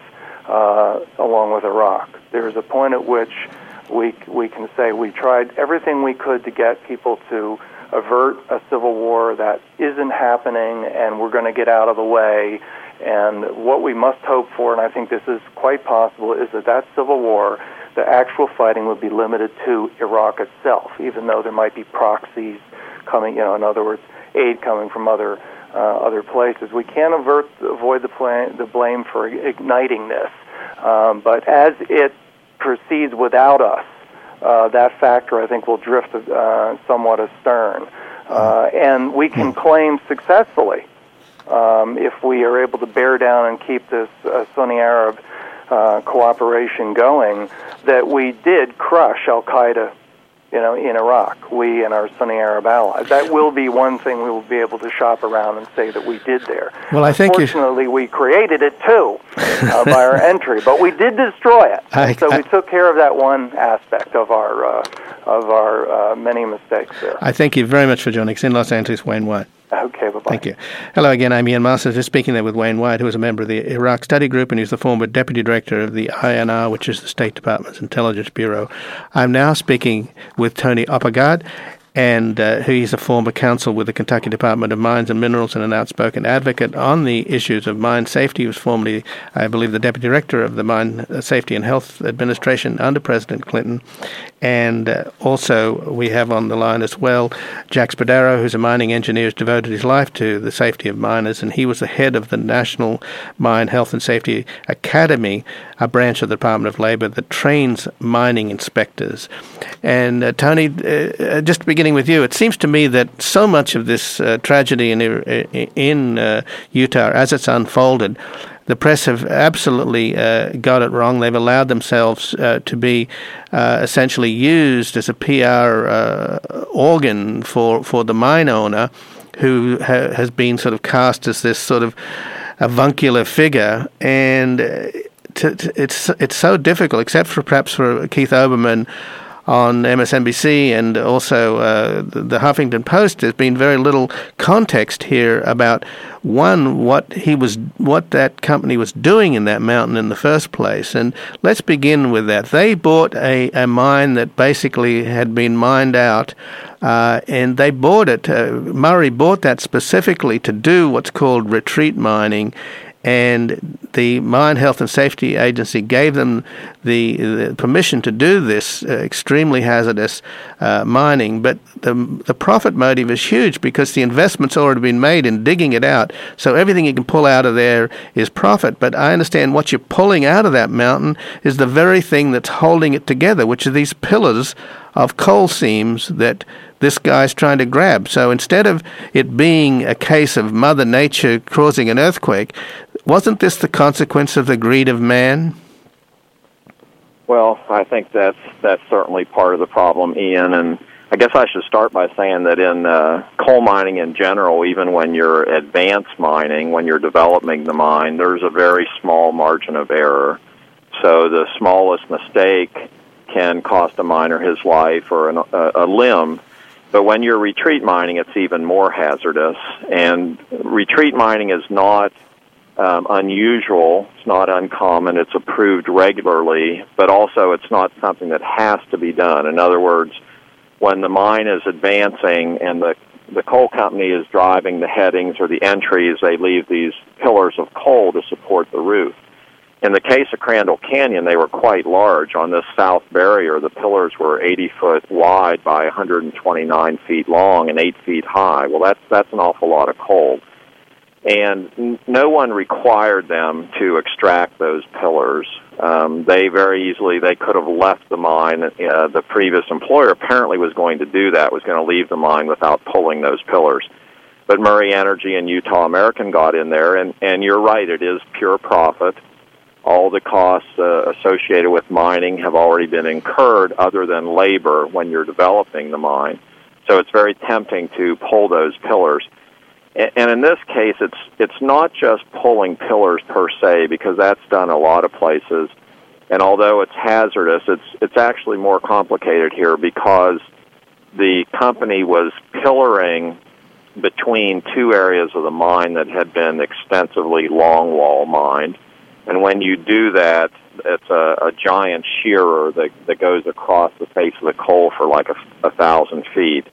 Iraq. There's a point at which we can say we tried everything we could to get people to avert a civil war that isn't happening, and we're going to get out of the way. And what we must hope for, and I think this is quite possible, is that civil war, the actual fighting would be limited to Iraq itself, even though there might be proxies coming, in other words, aid coming from other places. We can't avoid the blame for igniting this, but as it proceeds without us, that factor, I think, will drift somewhat astern. And we can claim successfully, if we are able to bear down and keep this Sunni-Arab cooperation going, that we did crush al-Qaeda, in Iraq, we and our Sunni Arab allies. That will be one thing we will be able to shop around and say that we did there. Well, I think Fortunately, we created it too by our entry, but we did destroy it. So we took care of that one aspect of our many mistakes there. I thank you very much for joining us in Los Angeles, Wayne White. Okay, bye-bye. Thank you. Hello again, I'm Ian Masters, just speaking there with Wayne White, who is a member of the Iraq Study Group and who's the former Deputy Director of the INR, which is the State Department's Intelligence Bureau. I'm now speaking with Tony Oppegaard, and he's a former counsel with the Kentucky Department of Mines and Minerals and an outspoken advocate on the issues of mine safety. He was formerly, I believe, the Deputy Director of the Mine Safety and Health Administration under President Clinton. And also we have on the line as well Jack Spadaro, who's a mining engineer who's devoted his life to the safety of miners, and he was the head of the National Mine Health and Safety Academy, a branch of the Department of Labor that trains mining inspectors. And Tony, just beginning with you, it seems to me that so much of this tragedy in Utah, as it's unfolded, the press have absolutely got it wrong. They've allowed themselves to be essentially used as a PR organ for the mine owner, who has been sort of cast as this sort of avuncular figure. And it's so difficult, except for perhaps for Keith Olbermann on MSNBC and also the Huffington Post. There's been very little context here about, one, what that company was doing in that mountain in the first place. And let's begin with that. They bought a mine that basically had been mined out, and they bought it. Murray bought that specifically to do what's called retreat mining. And the Mine Health and Safety Agency gave them the permission to do this extremely hazardous mining. But the profit motive is huge because the investment's already been made in digging it out. So everything you can pull out of there is profit. But I understand what you're pulling out of that mountain is the very thing that's holding it together, which are these pillars of coal seams that this guy's trying to grab. So instead of it being a case of Mother Nature causing an earthquake, wasn't this the consequence of the greed of man? Well, I think that's certainly part of the problem, Ian, and I guess I should start by saying that in coal mining in general, even when you're advanced mining, when you're developing the mine, there's a very small margin of error. So the smallest mistake can cost a miner his life or a limb. But when you're retreat mining, it's even more hazardous. And retreat mining is not unusual. It's not uncommon. It's approved regularly. But also it's not something that has to be done. In other words, when the mine is advancing and the coal company is driving the headings or the entries, they leave these pillars of coal to support the roof. In the case of Crandall Canyon, they were quite large. On this south barrier, the pillars were 80 foot wide by 129 feet long and 8 feet high. Well, that's an awful lot of coal. And no one required them to extract those pillars. They very easily, they could have left the mine. The previous employer apparently was going to do that, was going to leave the mine without pulling those pillars. But Murray Energy and Utah American got in there, and you're right, it is pure profit. All the costs associated with mining have already been incurred other than labor when you're developing the mine. So it's very tempting to pull those pillars. And in this case, it's not just pulling pillars per se, because that's done a lot of places. And although it's hazardous, it's actually more complicated here because the company was pillaring between two areas of the mine that had been extensively longwall mined. And when you do that, it's a giant shearer that goes across the face of the coal for like 1,000 feet.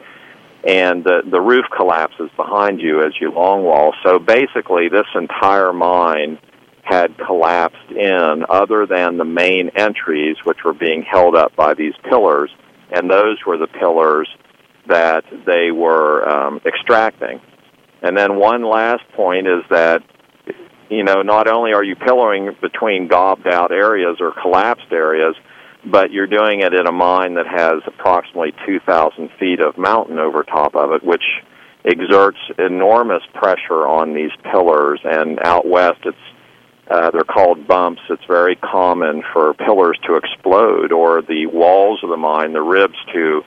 And the roof collapses behind you as you longwall. So basically, this entire mine had collapsed in, other than the main entries, which were being held up by these pillars, and those were the pillars that they were extracting. And then one last point is that, you know, not only are you pillaring between gobbed out areas or collapsed areas, but you're doing it in a mine that has approximately 2,000 feet of mountain over top of it, which exerts enormous pressure on these pillars. And out west, they're called bumps. It's very common for pillars to explode, or the walls of the mine, the ribs, to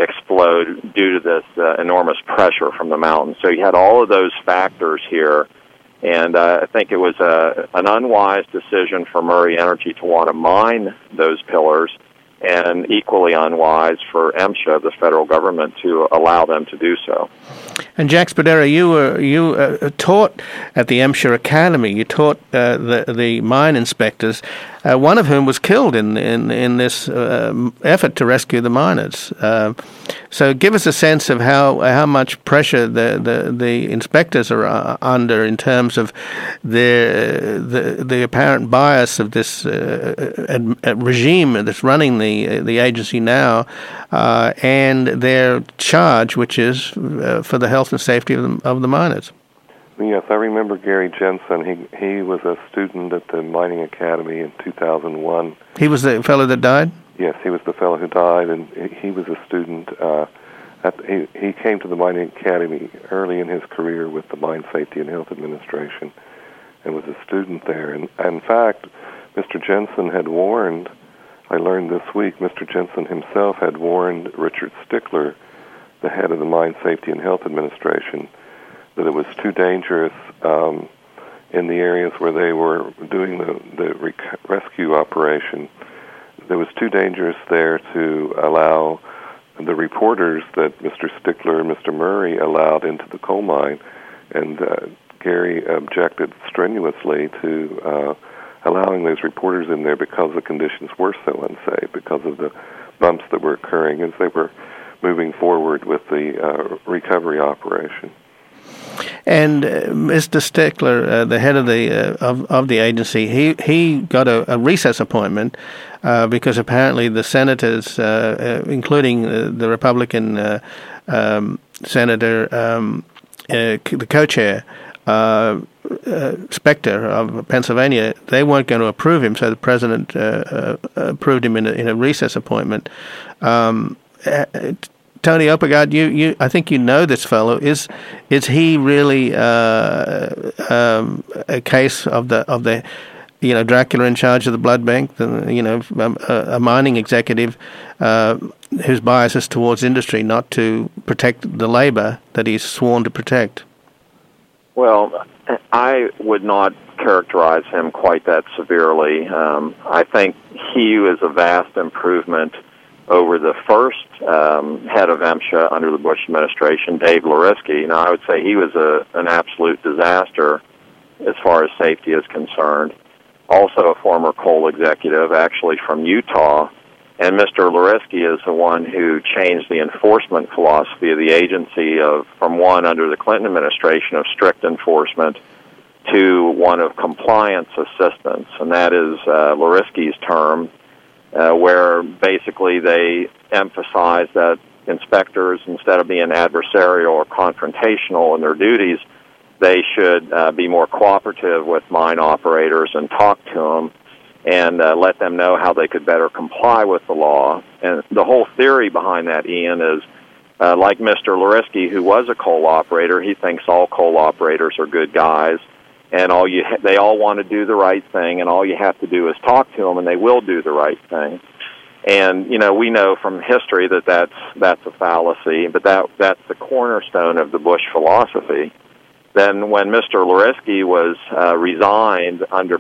explode due to this enormous pressure from the mountain. So you had all of those factors here. And I think it was an unwise decision for Murray Energy to want to mine those pillars, and equally unwise for MSHA, the federal government, to allow them to do so. And Jack Spadera, you taught at the MSHA Academy. You taught the mine inspectors, one of whom was killed in this effort to rescue the miners. So give us a sense of how much pressure the inspectors are under in terms of the apparent bias of this regime that's running the agency now, and their charge, which is for the health and safety of the miners. Yes, I remember Gary Jensen. He was a student at the Mining Academy in 2001. He was the fellow that died? Yes, he was the fellow who died, and he was a student. He came to the Mining Academy early in his career with the Mine Safety and Health Administration and was a student there. And in fact, Mr. Jensen had warned, I learned this week, Mr. Jensen himself had warned Richard Stickler, the head of the Mine Safety and Health Administration, that it was too dangerous in the areas where they were doing the rescue operation. It was too dangerous there to allow the reporters that Mr. Stickler and Mr. Murray allowed into the coal mine, and Gary objected strenuously to allowing those reporters in there because the conditions were so unsafe, because of the bumps that were occurring as they were moving forward with the recovery operation. And Mr. Stickler, the head of the agency, he got a recess appointment because apparently the senators, including the Republican senator, the co-chair, Specter of Pennsylvania, they weren't going to approve him, so the president approved him in a recess appointment. Tony Oppegaard, I think you know this fellow. Is he really a case of the Dracula in charge of the blood bank? A mining executive whose bias is towards industry, not to protect the labor that he's sworn to protect. Well, I would not characterize him quite that severely. I think he is a vast improvement over the first head of MSHA under the Bush administration, Dave Lariski. Now, I would say he was an absolute disaster as far as safety is concerned. Also a former coal executive, actually from Utah, And Mr. Lorisky is the one who changed the enforcement philosophy of the agency from one under the Clinton administration of strict enforcement to one of compliance assistance. And that is Lorisky's term, where basically they emphasize that inspectors, instead of being adversarial or confrontational in their duties, they should be more cooperative with mine operators and talk to them and let them know how they could better comply with the law. And the whole theory behind that, Ian, is like Mr. Lorisky, who was a coal operator, he thinks all coal operators are good guys, and they all want to do the right thing, and all you have to do is talk to them, and they will do the right thing. And, we know from history that that's a fallacy, but that's the cornerstone of the Bush philosophy. Then when Mr. Lorisky was resigned under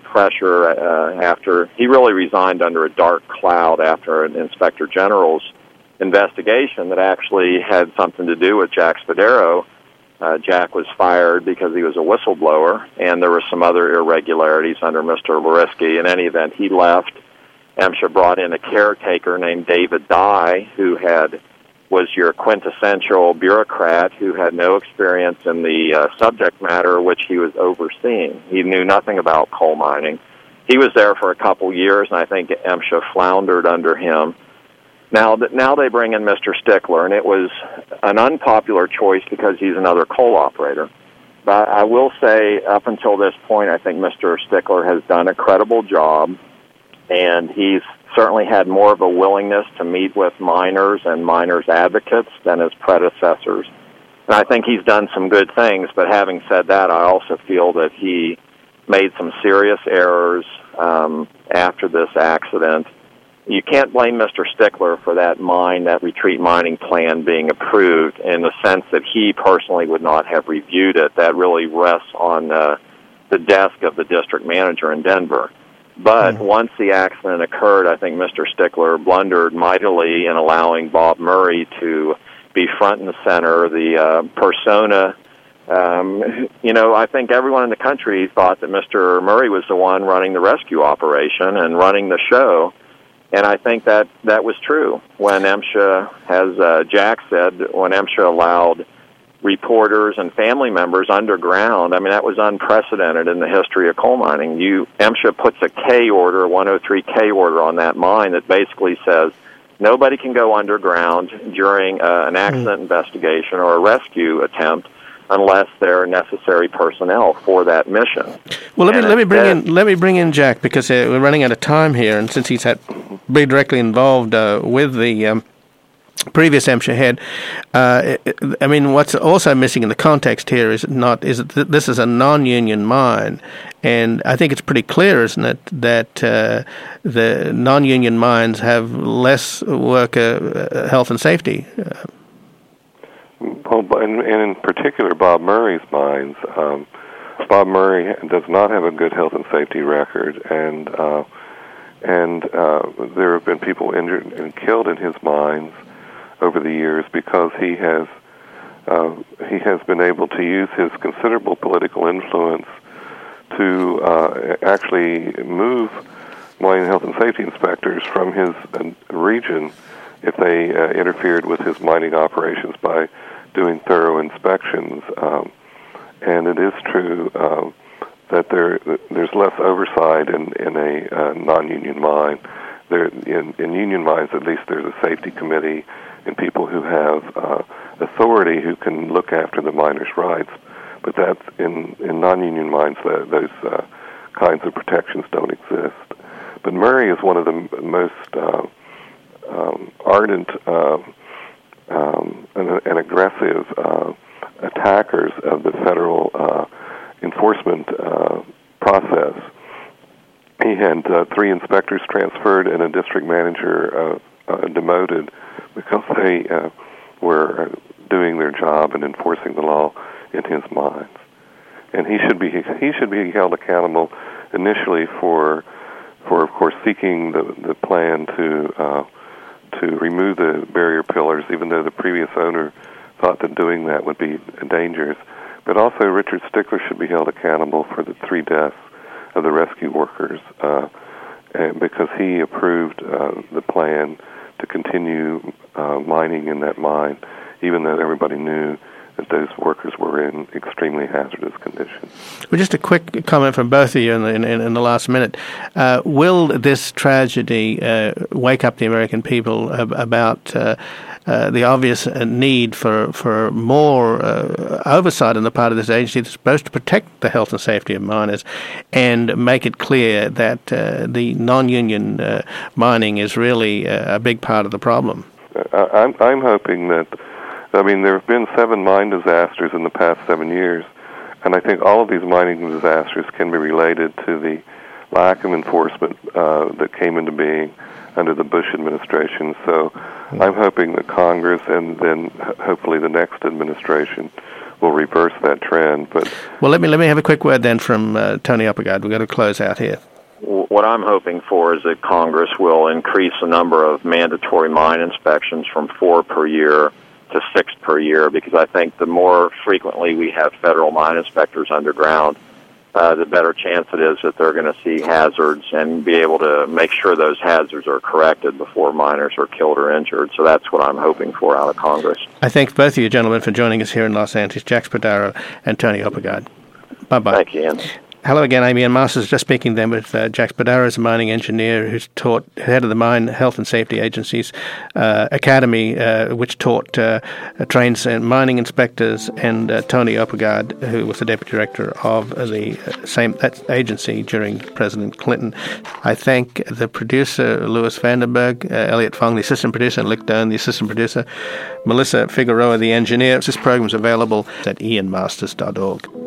pressure he really resigned under a dark cloud after an Inspector General's investigation that actually had something to do with Jack Spadaro. Jack was fired because he was a whistleblower, and there were some other irregularities under Mr. Lorisky. In any event, he left. MSHA brought in a caretaker named David Dye, who was your quintessential bureaucrat who had no experience in the subject matter which he was overseeing. He knew nothing about coal mining. He was there for a couple years, and I think MSHA floundered under him. Now they bring in Mr. Stickler, and it was an unpopular choice because he's another coal operator. But I will say, up until this point, I think Mr. Stickler has done a credible job, and he's certainly had more of a willingness to meet with miners and miners' advocates than his predecessors. And I think he's done some good things, but having said that, I also feel that he made some serious errors after this accident. You can't blame Mr. Stickler for that retreat mining plan being approved in the sense that he personally would not have reviewed it. That really rests on the desk of the district manager in Denver. But once the accident occurred, I think Mr. Stickler blundered mightily in allowing Bob Murray to be front and center, the persona. I think everyone in the country thought that Mr. Murray was the one running the rescue operation and running the show. And I think that was true when MSHA, as Jack said, when MSHA allowed reporters and family members underground. I mean, that was unprecedented in the history of coal mining. MSHA puts a K order, 103K order on that mine that basically says nobody can go underground during an accident investigation or a rescue attempt unless there are necessary personnel for that mission. Well, let me bring in Jack, because we're running out of time here, and since he's been directly involved with the previous MSHA head. I mean, what's also missing in the context here is that this is a non-union mine, and I think it's pretty clear, isn't it, that the non-union mines have less worker health and safety. Well, and in particular, Bob Murray's mines. Bob Murray does not have a good health and safety record, and there have been people injured and killed in his mines over the years because he has been able to use his considerable political influence to actually move mining health and safety inspectors from his region if they interfered with his mining operations by doing thorough inspections. And it is true that there's less oversight in a non-union mine. In union mines, at least, there's a safety committee and people who have authority who can look after the miners' rights. But that's in non-union mines, those kinds of protections don't exist. But Murray is one of the most ardent and aggressive attackers of the federal enforcement process. He had 3 inspectors transferred and a district manager demoted because they were doing their job and enforcing the law in his mines. And he should be held accountable initially for of course seeking the plan to remove the barrier pillars, even though the previous owner thought that doing that would be dangerous. But also Richard Stickler should be held accountable for the 3 deaths of the rescue workers, and because he approved the plan to continue mining in that mine, even though everybody knew that those workers were in extremely hazardous conditions. Well, just a quick comment from both of you in the last minute. Will this tragedy wake up the American people about the obvious need for more oversight on the part of this agency that's supposed to protect the health and safety of miners and make it clear that the non-union mining is really a big part of the problem? I'm hoping that, there have been 7 mine disasters in the past 7 years, and I think all of these mining disasters can be related to the lack of enforcement that came into being under the Bush administration. So I'm hoping that Congress and then hopefully the next administration will reverse that trend. But let me have a quick word then from Tony Oppegaard. We've got to close out here. What I'm hoping for is that Congress will increase the number of mandatory mine inspections from 4 per year to 6 per year, because I think the more frequently we have federal mine inspectors underground, the better chance it is that they're going to see hazards and be able to make sure those hazards are corrected before miners are killed or injured. So that's what I'm hoping for out of Congress. I thank both of you gentlemen for joining us here in Los Angeles, Jack Spadaro and Tony Oppegaard. Bye-bye. Thank you, Ian. Hello again, I'm Ian Masters, just speaking then with Jack Spadaro, is a mining engineer who's taught, head of the Mine Health and Safety Agency's Academy, which trains mining inspectors, and Tony Oppegaard, who was the deputy director of that agency during President Clinton. I thank the producer, Louis Vandenberg, Elliot Fong, the assistant producer, and Lick Doan, the assistant producer, Melissa Figueroa, the engineer. This program is available at ianmasters.org.